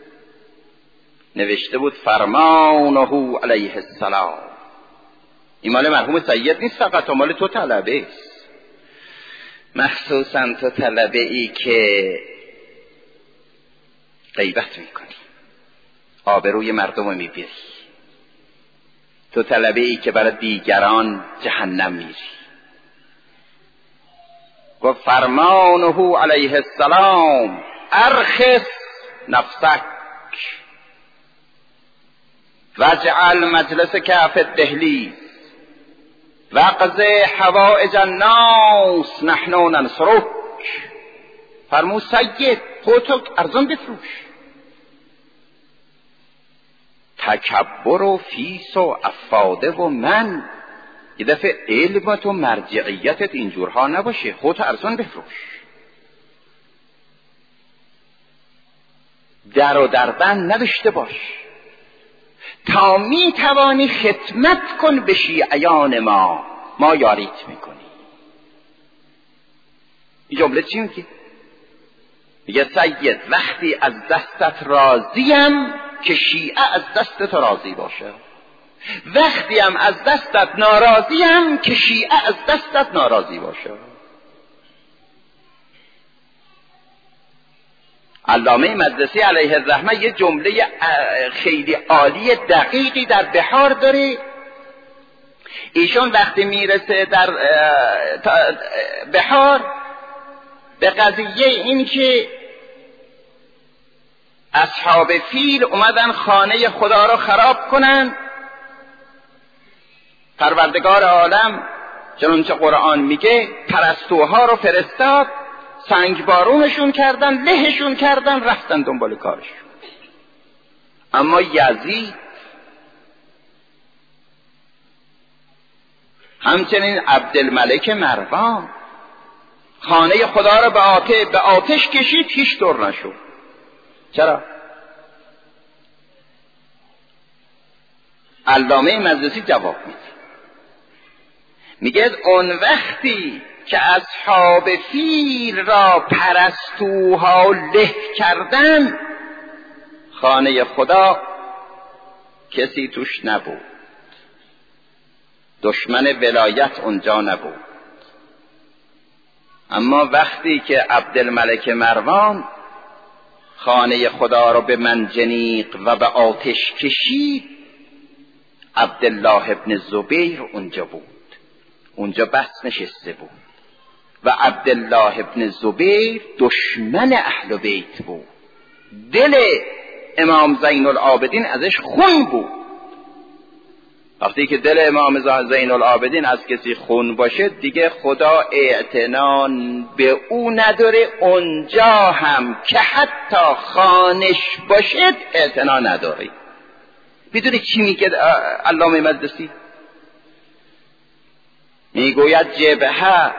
نوشته بود فرمانه علیه السلام. این مال مرحوم سید نیست فقط، مال تو طلبه است، مخصوصا تو طلبه ای که غیبت میکنی، آبروی مردم رو میبری، تو طلبه ای که برای دیگران جهنم میری. گفت فرمانه علیه السلام ارخص نفسک واجعل مجلسک فی الدهلیز واقض حوائج الناس نحن ننصرک. فرمود سید خودتو ارزان بفروش، تکبر و فیس و افاده و من، یه دفعه علمت و مرجعیتت اینجورها نباشه، خودتو ارزان بفروش، در و دربند نداشته باش، تا می توانی خدمت کن به شیعیان ما یاریت میکنی. این جمله چی میگه؟ میگه سید وقتی از دستت راضیم که شیعه از دستت راضی باشه، وقتی هم از دستت ناراضیم که شیعه از دستت ناراضی باشه. علامه مجلسی علیه الرحمه یه جمله خیلی عالی دقیقی در بحار داره. ایشون وقتی میرسه در بحار به قضیه این که اصحاب فیل اومدن خانه خدا رو خراب کنن، پروردگار عالم چنانچه قرآن میگه پرستوها رو فرستاد، سنگ بارونشون کردن، لهشون کردن، رفتن دنبال کارشون. اما یزید همچنین عبدالملک مروان خانه خدا رو به آتش کشید، هیچ طور نشد. چرا؟ علامه مجلسی جواب میده، میگه اون وقتی که اصحاب فیل را پرستوها له کردن، خانه خدا کسی توش نبود، دشمن ولایت اونجا نبود. اما وقتی که عبدالملک مروان خانه خدا را به منجنیق و به آتش کشید، عبدالله ابن زبیر اونجا بود، اونجا بس نشسته بود و عبدالله ابن زبیر دشمن اهل بیت بود، دل امام زین العابدین ازش خون بود. وقتی که دل امام زین العابدین از کسی خون باشه دیگه خدا اعتنان به او نداره، اونجا هم که حتی خانش باشد اعتنا نداره. میدونی چی میگه علامه مجلسی؟ میگوید جبهه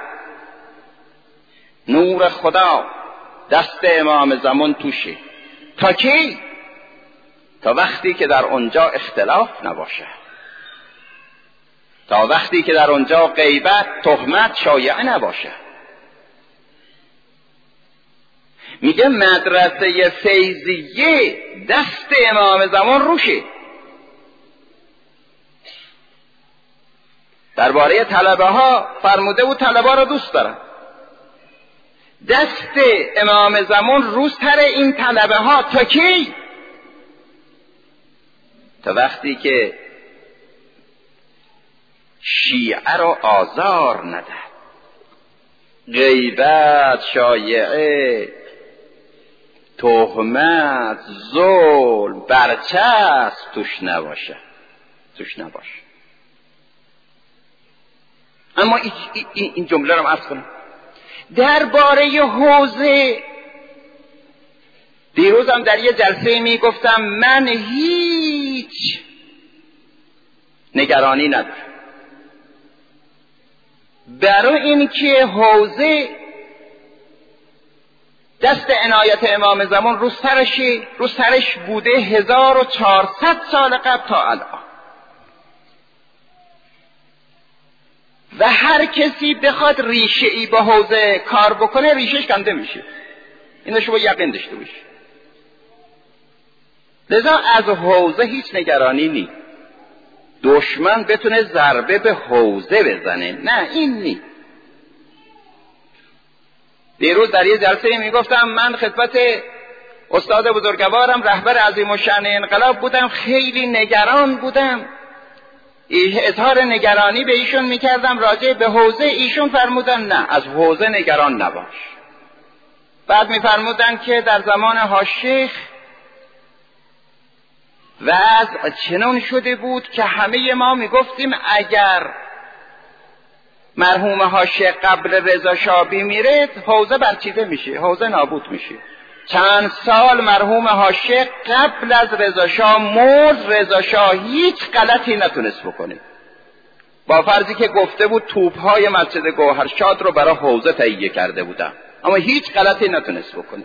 نور خدا دست امام زمان توشه. تا کی؟ تا وقتی که در اونجا اختلاف نباشه، تا وقتی که در اونجا غیبت، تهمت شایعه نباشه. میگه مدرسه فیضیه دست امام زمان روشه. درباره طلبه ها فرموده بود طلبه را دوست دارن، دست امام زمان روزتر این طلبه ها. تا کی؟ تا وقتی که شیعه رو آزار ندهد، غیبت، شایعه، تهمت، ظلم، برچسب توش نباشه. اما این جمله رو عرض کنم درباره حوزه. دیروزم در یه جلسه می گفتم من هیچ نگرانی ندارم برای اینکه حوزه دست عنایت امام زمان رو سرش بوده 1400 سال قبل تا الان، و هر کسی بخواد ریشه ای با حوزه کار بکنه ریشهش کنده میشه. اینو شما یقین داشته باشید. لذا از حوزه هیچ نگرانی نیست. دشمن بتونه ضربه به حوزه بزنه، نه این نیست. دیروز در یه جلسه میگفتم من خدمت استاد بزرگوارم رهبر عظیم الشأن انقلاب بودم، خیلی نگران بودم، اظهار نگرانی به ایشون میکردم راجع به حوزه. ایشون فرمودن نه، از حوزه نگران نباش. بعد میفرمودن که در زمان حاج‌شیخ وضع چنان شده بود که همه ما میگفتیم اگر مرحوم حاج‌شیخ قبل رضا شاه میره حوزه برچیده میشه، حوزه نابود میشه. چند سال مرحوم حاج‌شیخ قبل از رضا شاه مرد، رضا شاه هیچ غلطی نتونست بکنه، با فرضی که گفته بود توپ‌های مسجد گوهرشاد رو برای حوزه تهیه کرده بودم، اما هیچ غلطی نتونست بکنه.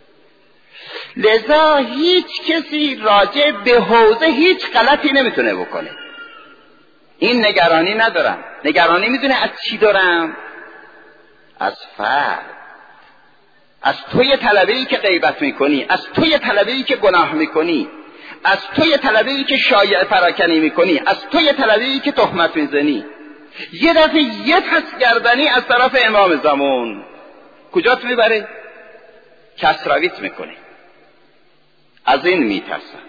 لذا هیچ کسی راجع به حوزه هیچ غلطی نمیتونه بکنه. این نگرانی ندارم. نگرانی میدونه از چی دارم؟ از فرد، از توی طلبه‌ای که غیبت میکنی، از توی طلبه‌ای که گناه میکنی، از توی طلبه‌ای که شایعه پراکنی میکنی، از توی طلبه‌ای که تهمت میزنی. یه دفعه یه پس گردنی از طرف امام زمان کجات میبره؟ کسرویت میکنه. از این میترسم.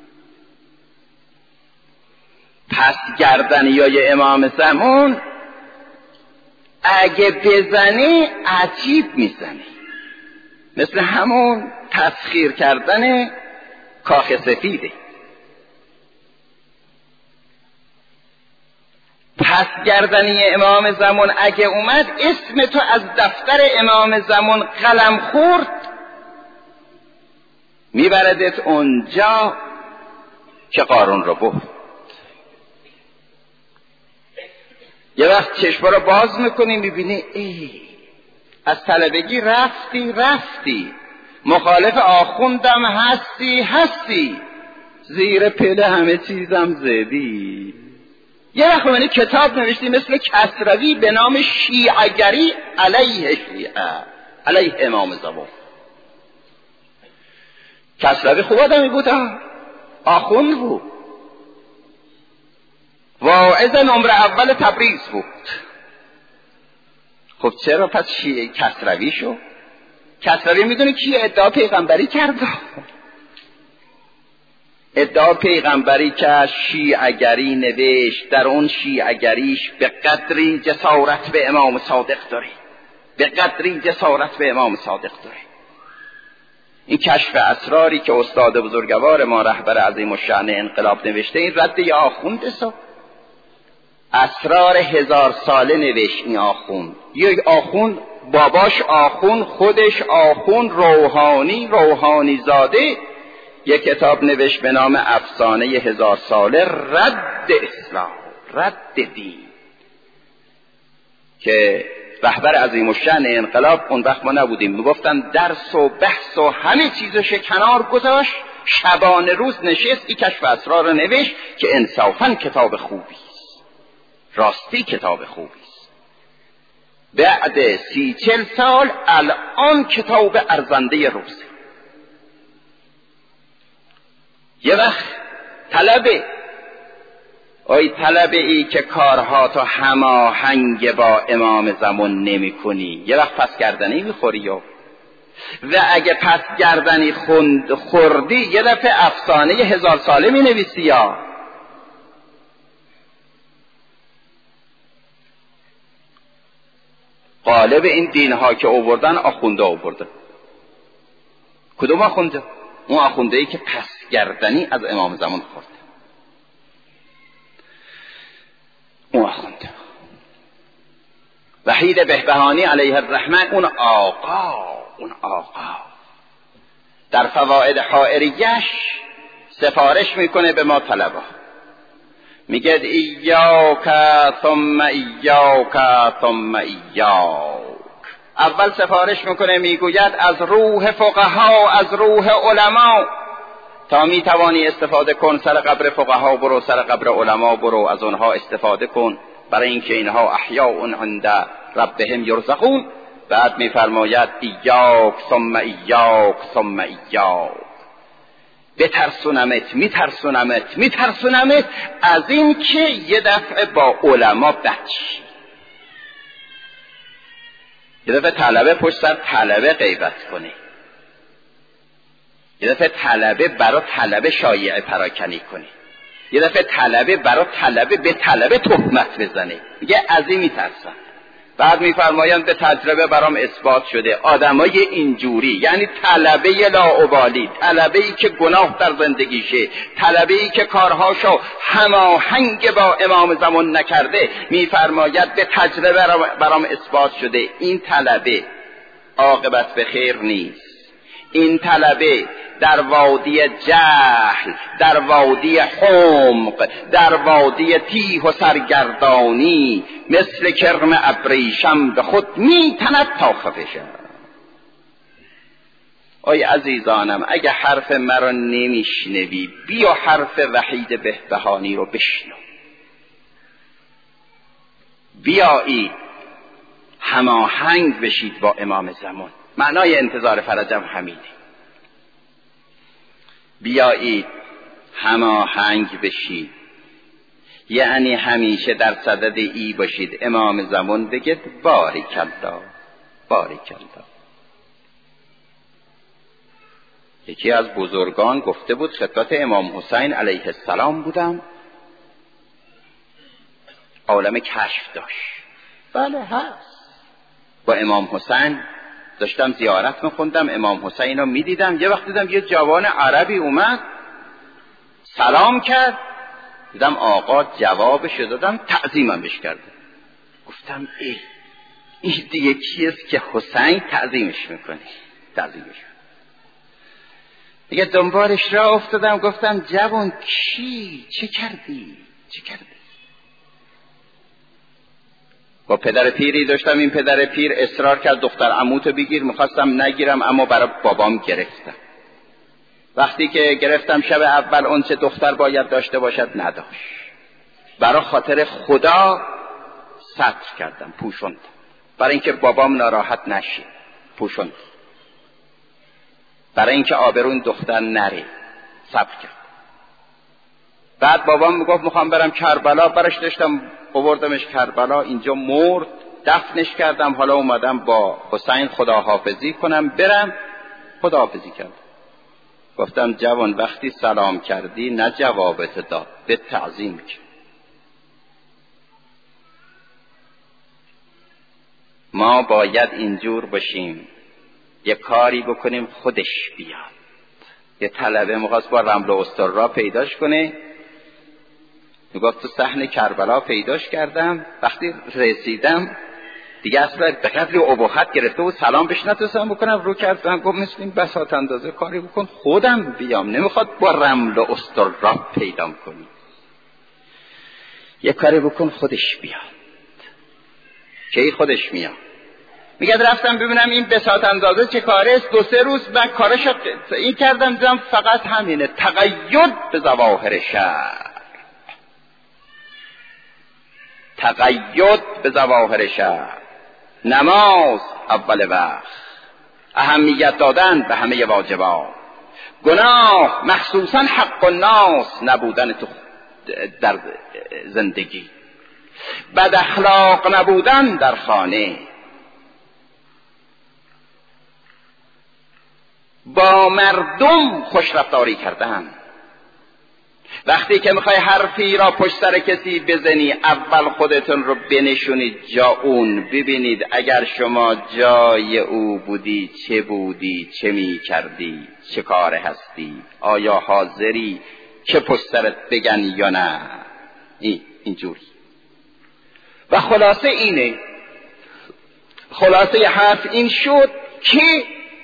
پس گردنیای امام زمان اگه بزنه عجیب میزنه، مثل همون تسخیر کردن کاخ سفیده. پس گردنی امام زمان اگه اومد اسم تو از دفتر امام زمان قلم خورد، میبردت اونجا که قارون رو برد. یه وقت چشما رو باز میکنی میبینی از طلبگی رفتی مخالف آخوندم هستی زیر پله همه چیزم زدی. یه وقت منی کتاب نوشتی مثل کسروی به نام شیعه‌گری علیه امام زمان. کسروی خوب آدمی بود، آخوند بود، واعظ نمره اول تبریز بود. خب چرا پس شیعه کسروی شو؟ کسروی میدونی کی ادعا پیغمبری کرد؟ ادعا پیغمبری که شیعه‌گری نوشت. در اون شیعه‌گریش به قدری جسارت به امام صادق داره، این کشف اسراری که استاد بزرگوار ما رهبر عظیم الشأن انقلاب نوشته، این رد یا آخونده سو اسرار 1000 ساله نوشت. این آخوند، یک آخوند، باباش آخوند، خودش آخوند، روحانی زاده، یک کتاب نوشت به نام افسانه 1000 ساله رد اسلام، رد دین، که رهبر عظیم الشأن انقلاب اون وقت ما نبودیم، میگفتن درس و بحث و همه چیزش کنار گذاشت، شبانه روز نشست این کشف اسرار رو نوشت که انصافاً کتاب خوبی است، راستی کتاب خوبی است. بعد 30-40 سال الان کتاب ارزنده روزه. یه وقت طلبه ای که کارها تو هماهنگ با امام زمان نمی کنی، یه وقت پس گردنی میخوری. و اگه پس گردنی خوردی یه دفعه افسانه 1000 ساله می نویسی. یا غالب این دینها که آوردن آخونده آوردن. کدوم آخونده؟ اون آخونده‌ای که پس گردنی از امام زمان خورد. اون آخونده وحید بهبهانی علیه الرحمن، اون آقا در فواید حائریش سفارش میکنه به ما طلبا، میگه ایاک ثم ایاک ثم ایاک. اول سفارش میکنه، میگوید از روح فقها، از روح علما، تا میتوانی استفاده کن سر قبر فقها برو، سر قبر علما برو، از اونها استفاده کن، برای اینکه اینها احیاء عند ربهم یرزقون. بعد میفرماید ایاک ثم ایاک ثم ایاک، میترسونمت از این که یه دفعه با علما بچی، یه دفعه طلبه پشت سر طلبه غیبت کنی، یه دفعه طلبه برای طلبه شایعه پراکنی کنی، یه دفعه طلبه برای طلبه به طلبه تهمت بزنه. میگه از این میترسم. بعد میفرمایند به تجربه برام اثبات شده آدمای اینجوری، یعنی طلبه لاابالی، طلبه‌ای که گناه در زندگیشه، طلبه‌ای که کارهاشو هماهنگ با امام زمان نکرده، میفرماید به تجربه برام اثبات شده این طلبه عاقبت به خیر نیست. این طلبه در وادی جهل، در وادی حمق، در وادی تیه و سرگردانی مثل کرم ابریشم به خود میتند تا خفشم. ای عزیزانم، اگه حرف مرا نمیشنوی بیا حرف وحید بهبهانی رو بشنو، بیایید هماهنگ بشید با امام زمان. معنای انتظار فرجم همینه، بیایید هماهنگ بشید، یعنی همیشه در صدد ای باشید امام زمان بگید باریکالله باریکالله. یکی از بزرگان گفته بود خدمت امام حسین علیه السلام بودم، عالم کشف داشت. بله هست. با امام حسین داشتم زیارت میخوندم، امام حسین رو میدیدم، یه وقت دیدم یه جوان عربی اومد سلام کرد، دیدم آقا جوابش دادم، تعظیمم بش کردم. گفتم این دیگه کیست که حسین تعظیمش میکنه، تعظیمش. دیگه دنبالش را افتادم، گفتم جوان چه کردی؟ با پدر پیری داشتم، این پدر پیر اصرار کرد دختر عموتو بگیر، میخواستم نگیرم اما برای بابام گرفتم. وقتی که گرفتم شب اول اون چه دختر باید داشته باشد نداشت، برای خاطر خدا ستر کردم، پوشوندم، برای اینکه بابام ناراحت نشه، پوشوندم، برای اینکه آبرون دختر نره، صبر کرد. بعد بابام میگفت میخوام برم کربلا، برش داشتم آوردمش کربلا، اینجا مرد، دفنش کردم، حالا اومدم با حسین خداحافظی کنم برم، خداحافظی کردم. گفتم جوان وقتی سلام کردی نه جوابت داد، به تعظیم کرد. ما باید اینجور باشیم، یه کاری بکنیم خودش بیاد. یه طلبه میخواست با رمل و استرا پیداش کنه، میگفت تو صحن کربلا پیداش کردم، وقتی رسیدم دیگه اصلا به قدر ابهت گرفته و سلام بهش نتونستم بکنم، رو کردم گفت مثل این بساط اندازه کاری بکن خودم بیام، نمیخواد با رمل و استرا پیدام کنی، یه کاری بکن خودش بیاد. کی خودش میاد؟ میگه رفتم ببینم این بساط اندازه چه کاره است، 2-3 روز بعد کارش این کردم، دیدم فقط همینه، تقید به ظواهر شرع، تقید به ظواهر شرع، نماز اول وقت، اهمیت دادن به همه واجبات، گناه مخصوصا حق الناس نبودن تو در زندگی، بد اخلاق نبودن در خانه، با مردم خوش رفتاری کردن، وقتی که میخوای حرفی را پشت سر کسی بزنی، اول خودتون رو بنشونید جا اون، ببینید اگر شما جای او بودی چه بودی، چه میکردی، چه کار هستی، آیا حاضری که پشت سرت بگن یا نه. اینجوری. و خلاصه اینه، خلاصه حرف این شد که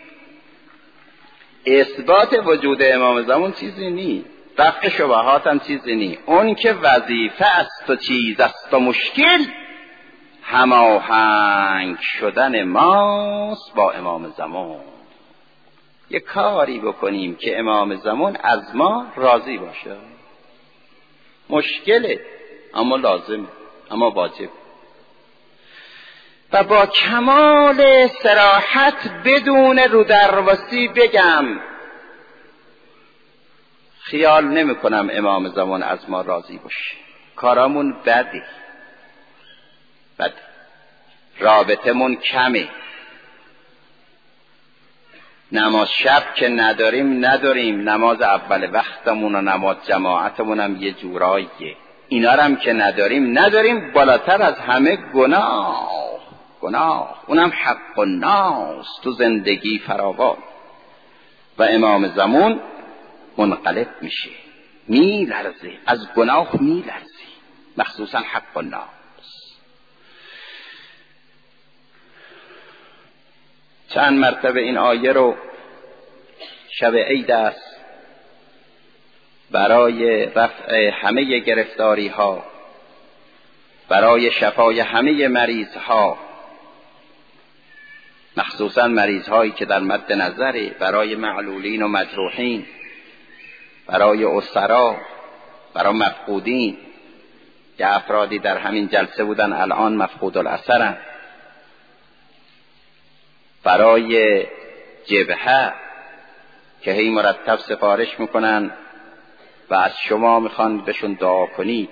اثبات وجود امام زمان چیزی نیست، رفع شبهات هم چیزی نیست. اون که وظیفه است و چیز است و مشکل هماهنگ شدن ماست با امام زمان. یک کاری بکنیم که امام زمان از ما راضی باشه. مشکله اما لازمه، اما واجب. و با کمال صراحت بدون رودرواسی بگم خیال نمی کنم امام زمان از ما راضی باشه. کارامون بده، رابطمون کمه، نماز شب که نداریم، نماز اول وقتمون و نماز جماعتمون هم یه جوراییه. اینا هم که نداریم، بالاتر از همه گناه، اونم حق الناس تو زندگی فراوان. و امام زمان منقلب میشه، میلرزه، از گناه میلرزه، مخصوصا حق الناس. چند مرتبه این آیه رو شب عید است برای رفع همه گرفتاری ها، برای شفای همه مریض ها، مخصوصا مریض هایی که در مد نظره، برای معلولین و مجروحین، برای اسرا، برای مفقودین که افرادی در همین جلسه بودن الان مفقود الاثرن، برای جبهه که هی مرتب سفارش میکنن و از شما میخوان بهشون دعا کنی،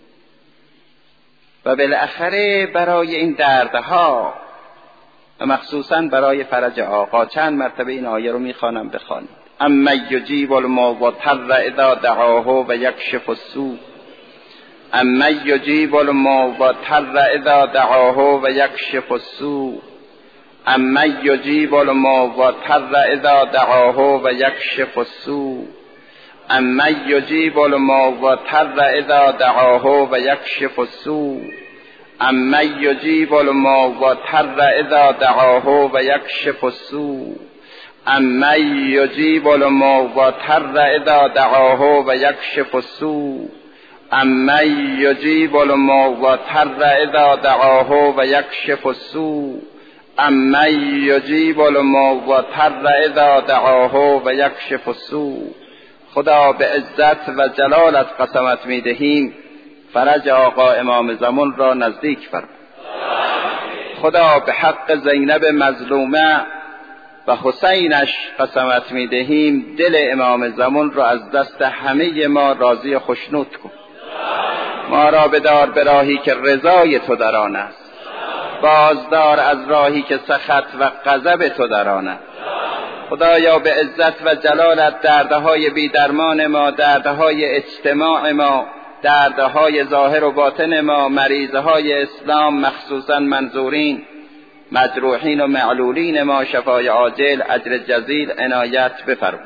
و بالاخره برای این دردها و مخصوصا برای فرج آقا. چند مرتبه این آیه رو میخوانم، بخوانید. اما یجیب المضطر اذا دعاه و یکشف السوء، اما یجیب المضطر اذا دعاه و یکشف السوء، اما یجیب المضطر اذا دعاه و یکشف السوء، اما یجیب المضطر اذا دعاه و یکشف السوء، اما یجیب المضطر اذا دعاه و یکشف السوء، اما یجیب المضطر اذا دعاه و یکشف السوء، اما یجیب المضطر اذا دعاه و یکشف السوء، اما یجیب المضطر اذا دعاه و یکشف السوء. خدا به عزت و جلالت قسمت میدهیم فرج آقا امام زمان را نزدیک فرما. خدا به حق زینب مظلومه و حسینش قسمت میدهیم دل امام زمان را از دست همه ما راضی خوشنود کن. ما را بدار به راهی که رضای تو در آن است، بازدار از راهی که سخط و غضب تو در آن است. خدایا به عزت و جلالت دردهای بی درمان ما، دردهای اجتماع ما، دردهای ظاهر و باطن ما، مریضهای اسلام مخصوصا منظورین، مجروحین و معلولین ما شفای عاجل، اجر جزیل عنایت بفرما.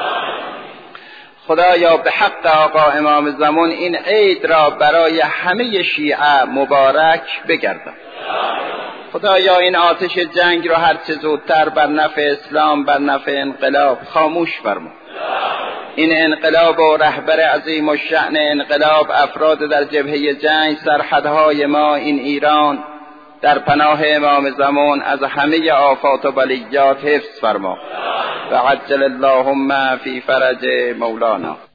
خدایا به حق آقا امام زمان این عید را برای همه شیعه مبارک بگردان. خدایا این آتش جنگ را هر چه زودتر بر نفع اسلام، بر نفع انقلاب خاموش فرما. این انقلاب و رهبر عظیم و شأن انقلاب، افراد در جبهه جنگ، سرحدهای ما این ایران، در پناه امام زمان از همه آفات و بلیات حفظ فرما. و عجل اللهم فی فرج مولانا.